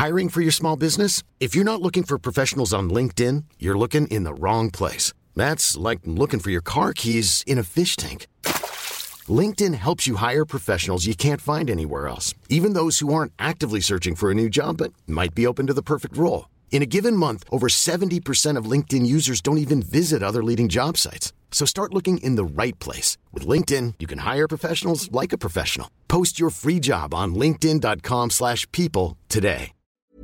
Hiring for your small business? If you're not looking for professionals on LinkedIn, you're looking in the wrong place. That's like looking for your car keys in a fish tank. LinkedIn helps you hire professionals you can't find anywhere else, even those who aren't actively searching for a new job but might be open to the perfect role. In a given month, over 70% of LinkedIn users don't even visit other leading job sites. So start looking in the right place. With LinkedIn, you can hire professionals like a professional. Post your free job on linkedin.com/people today.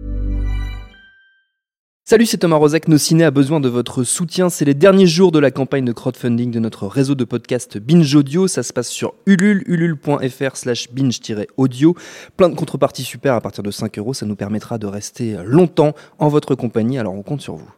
Salut, c'est Thomas Rozek. Nos ciné a besoin de votre soutien. C'est les derniers jours de la campagne de crowdfunding de notre réseau de podcast Binge Audio. Ça se passe sur Ulule, ulule.fr/binge-audio. Plein de contreparties super à partir de 5 €. Ça nous permettra de rester longtemps en votre compagnie. Alors on compte sur vous.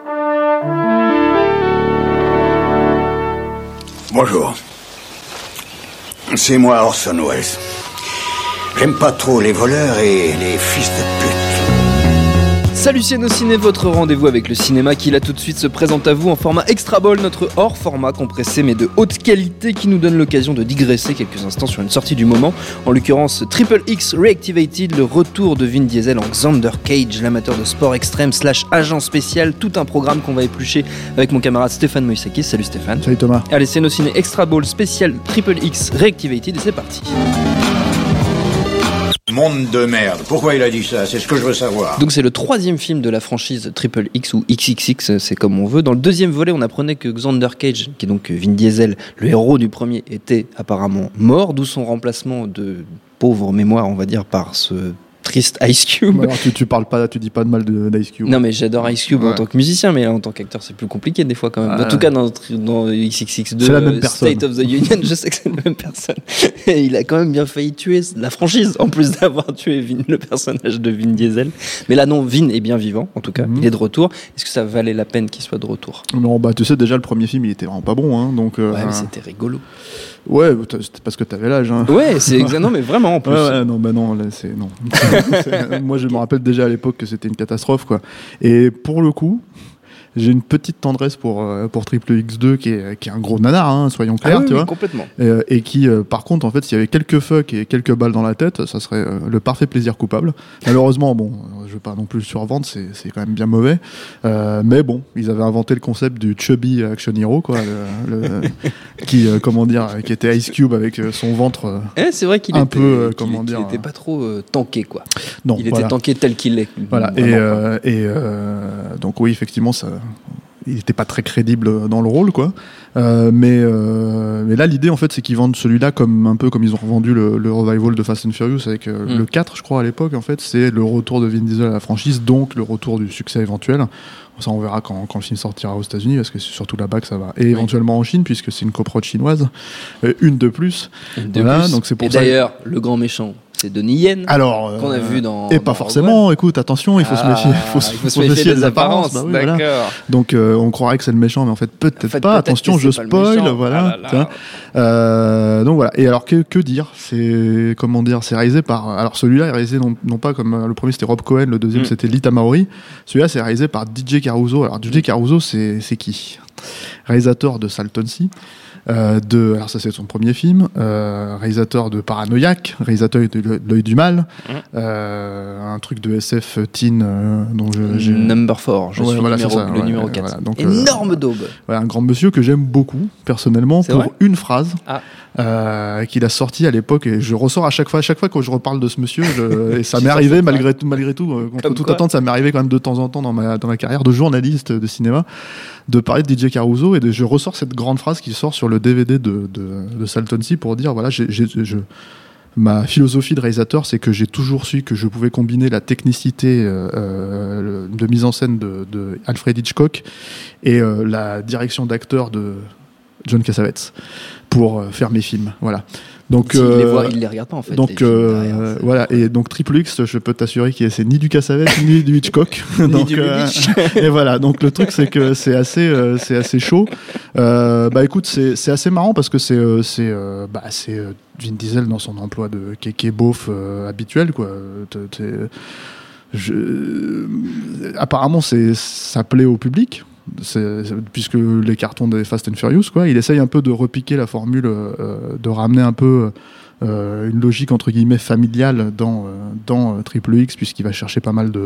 Bonjour. C'est moi Orson Welles. J'aime pas trop les voleurs et les fils de pute. Salut c'est Nos Ciné, votre rendez-vous avec le cinéma qui là tout de suite se présente à vous en format Extra Ball, notre hors format compressé mais de haute qualité qui nous donne l'occasion de digresser quelques instants sur une sortie du moment, en l'occurrence Triple X Reactivated, le retour de Vin Diesel en Xander Cage, l'amateur de sport extrême / agent spécial, tout un programme qu'on va éplucher avec mon camarade Stéphane Moïsakis. Salut Stéphane. Salut Thomas. Allez, c'est Nos Ciné Extra Ball spécial Triple X Reactivated et c'est parti. Monde de merde. Pourquoi il a dit ça? C'est ce que je veux savoir. Donc c'est le 3e film de la franchise Triple X ou XXX, c'est comme on veut. Dans le 2e volet, on apprenait que Xander Cage, qui est donc Vin Diesel, le héros du premier, était apparemment mort, d'où son remplacement de pauvre mémoire, on va dire, par ce triste Ice Cube. Alors tu parles pas, tu dis pas de mal d'Ice Cube. Non mais j'adore Ice Cube en tant que musicien, mais en tant qu'acteur c'est plus compliqué des fois quand même. En tout cas dans XXX2, c'est la même personne. State of the Union, je sais que c'est la même personne. Et il a quand même bien failli tuer la franchise, en plus d'avoir tué le personnage de Vin Diesel. Mais là non, Vin est bien vivant, en tout cas, il est de retour. Est-ce que ça valait la peine qu'il soit de retour? Non, bah tu sais déjà le premier film il était vraiment pas bon, hein, donc. Ouais, mais c'était rigolo. Ouais, c'était parce que t'avais l'âge. Hein. Ouais, c'est exactement, mais vraiment en plus. Ouais, non, bah non, là c'est non. Moi je me rappelle déjà à l'époque que c'était une catastrophe quoi. Et pour le coup, j'ai une petite tendresse pour Triple X2 qui est un gros nanar, hein, soyons clairs, oui, tu vois. Complètement. Et qui, par contre, en fait, s'il y avait quelques fucks et quelques balles dans la tête, ça serait le parfait plaisir coupable. Malheureusement, bon, je vais pas non plus le survendre, c'est quand même bien mauvais. Mais bon, ils avaient inventé le concept du chubby action hero, quoi, qui, comment dire, qui était Ice Cube avec son ventre. C'est vrai qu'il était pas trop tanké, quoi. Non, il était tanké tel qu'il est. Voilà. Donc oui, effectivement, ça. Il n'était pas très crédible dans le rôle, quoi. Mais là, l'idée, en fait, c'est qu'ils vendent celui-là un peu comme ils ont revendu le revival de Fast and Furious avec le 4, je crois, à l'époque. En fait, c'est le retour de Vin Diesel à la franchise, donc le retour du succès éventuel. Ça, on verra quand le film sortira aux États-Unis, parce que c'est surtout là-bas que ça va. Et éventuellement en Chine, puisque c'est une coprode chinoise, une de plus. Donc c'est pour ça. D'ailleurs, le grand méchant, c'est Donnie Yen. Alors, qu'on a vu dans. Et pas forcément. Écoute, attention, il faut se méfier. Il faut se méfier des apparences. Bah oui, d'accord. Voilà. Donc, on croirait que c'est le méchant, mais en fait, peut-être pas. Attention, je spoil. Voilà. Donc voilà. Et alors, que dire? C'est comment dire? C'est réalisé par. Alors, celui-là est réalisé non pas comme le premier, c'était Rob Cohen, le deuxième, c'était Lee Tamahori. Celui-là, c'est réalisé par DJ Caruso. Alors, DJ Caruso, c'est qui? Réalisateur de Salton Sea. Alors ça c'est son premier film, réalisateur de Paranoïaque, réalisateur de L'œil du mal, un truc de SF teen dont j'ai Number 4, je suis voilà, le numéro 4. Voilà, donc, énorme daube. Voilà, un grand monsieur que j'aime beaucoup personnellement c'est pour vrai une phrase qu'il a sortie à l'époque, et je ressors à chaque fois que je reparle de ce monsieur, et ça m'est arrivé malgré tout, contre toute attente, ça m'est arrivé quand même de temps en temps dans ma carrière de journaliste de cinéma, de parler de DJ Caruso, et je ressors cette grande phrase qui sort sur le DVD de Salton Sea pour dire voilà, ma philosophie de réalisateur, c'est que j'ai toujours su que je pouvais combiner la technicité de mise en scène de Alfred Hitchcock et la direction d'acteur de John Cassavetes pour faire mes films. Voilà. Donc, il les regarde pas en fait. Donc voilà, et donc Triple X, je peux t'assurer que c'est ni du Cassavetes ni du Hitchcock. Ni du Lubitsch. Et voilà, donc le truc c'est que c'est assez chaud. Bah écoute, c'est assez marrant parce que c'est Vin Diesel dans son emploi de kéké beauf habituel, quoi. Apparemment ça plaît au public. Puisque les cartons des Fast and Furious, quoi, il essaye un peu de repiquer la formule, de ramener un peu une logique entre guillemets familiale dans Triple X, puisqu'il va chercher pas mal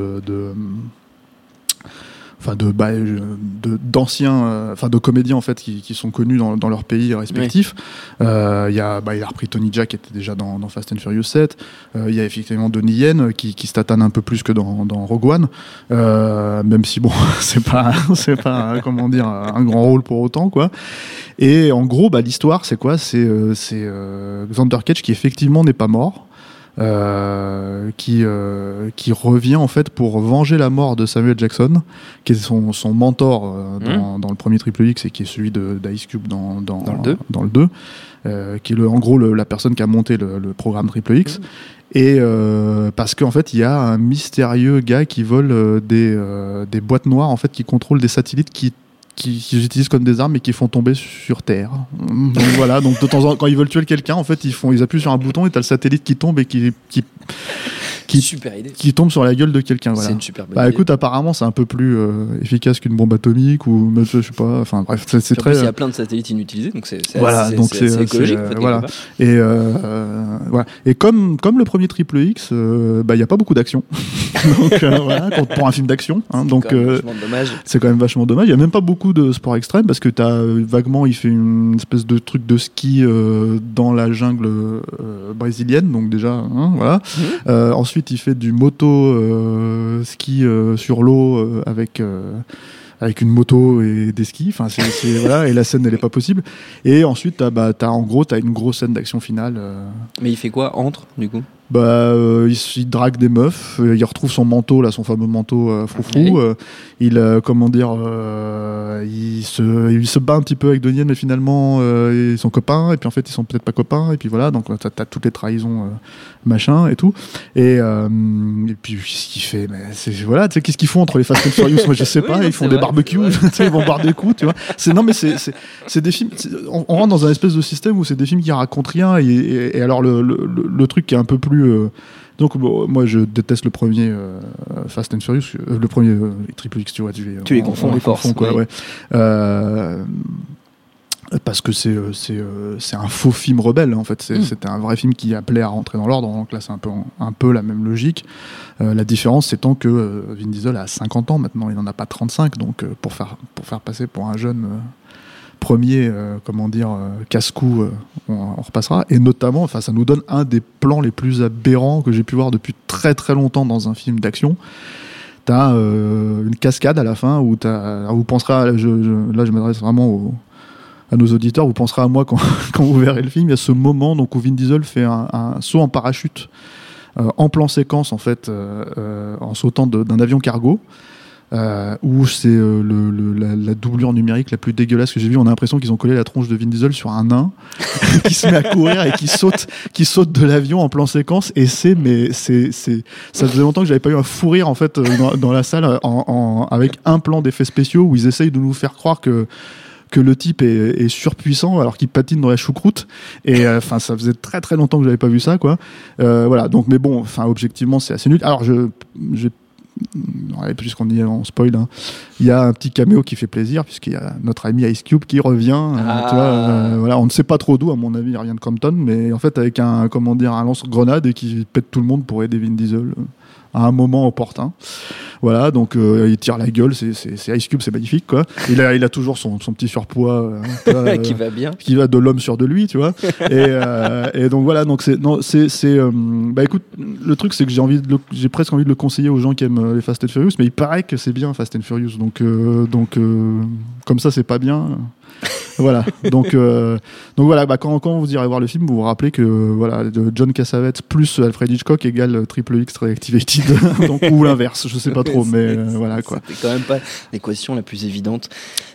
d'anciens, de comédiens en fait qui sont connus dans leur pays respectifs. Il a repris Tony Jaa qui était déjà dans Fast and Furious 7. Il y a effectivement Donnie Yen qui se tatane un peu plus que dans Rogue One, même si bon c'est pas comment dire un grand rôle pour autant quoi. Et en gros l'histoire c'est quoi, c'est Xander Cage qui effectivement n'est pas mort. Qui revient en fait pour venger la mort de Samuel Jackson, qui est son mentor dans le premier Triple X et qui est celui d'Ice Cube dans le 2, qui est en gros la personne qui a monté le programme Triple X. Et parce qu'en fait il y a un mystérieux gars qui vole des boîtes noires en fait qui contrôlent des satellites qui utilisent comme des armes et qui font tomber sur Terre. Donc voilà, donc de temps en temps, quand ils veulent tuer quelqu'un, en fait, ils appuient sur un bouton et t'as le satellite qui tombe et qui super idée. Qui tombe sur la gueule de quelqu'un. Voilà. C'est une super bonne idée. Écoute, apparemment, c'est un peu plus efficace qu'une bombe atomique ou je sais pas. Enfin bref, c'est très. Il y a plein de satellites inutilisés, donc c'est écologique. Voilà. Et voilà. Et comme le premier Triple X, il y a pas beaucoup d'action. Donc voilà, pour un film d'action. Hein, donc c'est quand même vachement dommage. Il y a même pas beaucoup de sport extrême parce que t'as vaguement, il fait une espèce de truc de ski dans la jungle brésilienne. Donc déjà, hein, voilà. Ensuite, il fait du moto ski sur l'eau avec une moto et des skis. Enfin, voilà, et la scène, elle est pas possible. Et ensuite, t'as une grosse scène d'action finale. Mais il fait quoi entre, du coup? Il drague des meufs, il retrouve son manteau là, son fameux manteau froufrou. Il se bat un petit peu avec Donnie Yen, mais finalement ils sont copains et puis en fait ils sont peut-être pas copains et puis voilà, donc t'as toutes les trahisons machin et tout. Et puis ce qu'il fait, mais voilà, tu sais, qu'est-ce qu'ils font entre les Fast and Furious? Moi je sais pas, ils font des barbecues, ils vont boire des coups, tu vois. C'est des films, on rentre dans un espèce de système où c'est des films qui racontent rien et alors le truc qui est un peu plus donc moi je déteste le premier Fast and Furious, le premier Triple X, tu vois, tu les confonds quoi, oui. Ouais. Parce que c'est un faux film rebelle en fait, c'était un vrai film qui appelait à rentrer dans l'ordre, donc là c'est un peu la même logique. La différence étant que Vin Diesel a 50 ans maintenant, il n'en a pas 35, donc pour faire passer pour un jeune premier casse-cou, on repassera, et notamment ça nous donne un des plans les plus aberrants que j'ai pu voir depuis très très longtemps dans un film d'action. T'as une cascade à la fin où vous penserez là je m'adresse vraiment à nos auditeurs, vous penserez à moi quand vous verrez le film. Il y a ce moment donc où Vin Diesel fait un saut en parachute en plan séquence en fait, en sautant d'un avion cargo. Où c'est la doublure numérique la plus dégueulaise que j'ai vue. On a l'impression qu'ils ont collé la tronche de Vin Diesel sur un nain qui se met à courir et qui saute de l'avion en plan séquence, et ça faisait longtemps que j'avais pas eu un fou rire en fait dans la salle avec un plan d'effets spéciaux où ils essayent de nous faire croire que le type est surpuissant alors qu'il patine dans la choucroute, et ça faisait très très longtemps que j'avais pas vu ça quoi. Voilà, donc mais bon, objectivement c'est assez nul. Alors puisqu'on y est en spoil, hein, il y a un petit caméo qui fait plaisir puisqu'il y a notre ami Ice Cube qui revient. Tu vois, voilà, on ne sait pas trop d'où, à mon avis, il rien de Compton, mais en fait avec un lance-grenade et qui pète tout le monde pour aider Vin Diesel à un moment opportun. Voilà, donc il tire la gueule, c'est Ice Cube, c'est magnifique quoi. Il a toujours son petit surpoids qui va bien, qui va de l'homme sûr de lui, tu vois. Et donc voilà, donc écoute, le truc c'est que j'ai presque envie de le conseiller aux gens qui aiment les Fast and Furious, mais il paraît que c'est bien Fast and Furious, donc comme ça c'est pas bien. Voilà, donc voilà, quand vous irez voir le film, vous vous rappelez que voilà, de John Cassavetes plus Alfred Hitchcock égale Triple X Reactivated, donc, ou l'inverse, je sais pas trop, mais voilà quoi. C'était quand même pas l'équation la plus évidente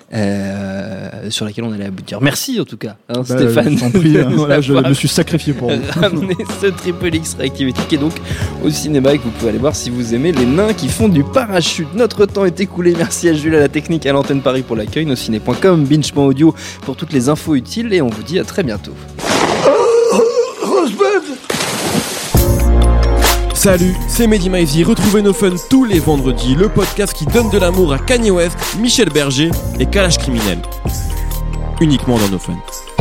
sur laquelle on allait aboutir. Merci en tout cas, Stéphane. Je t'en prie, voilà, je me suis sacrifié pour vous. Ramener ce Triple X Reactivated qui est donc au cinéma et que vous pouvez aller voir si vous aimez les nains qui font du parachute. Notre temps est écoulé. Merci à Jules à la technique, à l'antenne Paris pour l'accueil, nosciné.com, binge.audio pour toutes les infos utiles, et on vous dit à très bientôt. Salut, c'est Mehdi Maizy. Retrouvez No Fun tous les vendredis, le podcast qui donne de l'amour à Kanye West, Michel Berger et Kalash Criminel. Uniquement dans No Fun.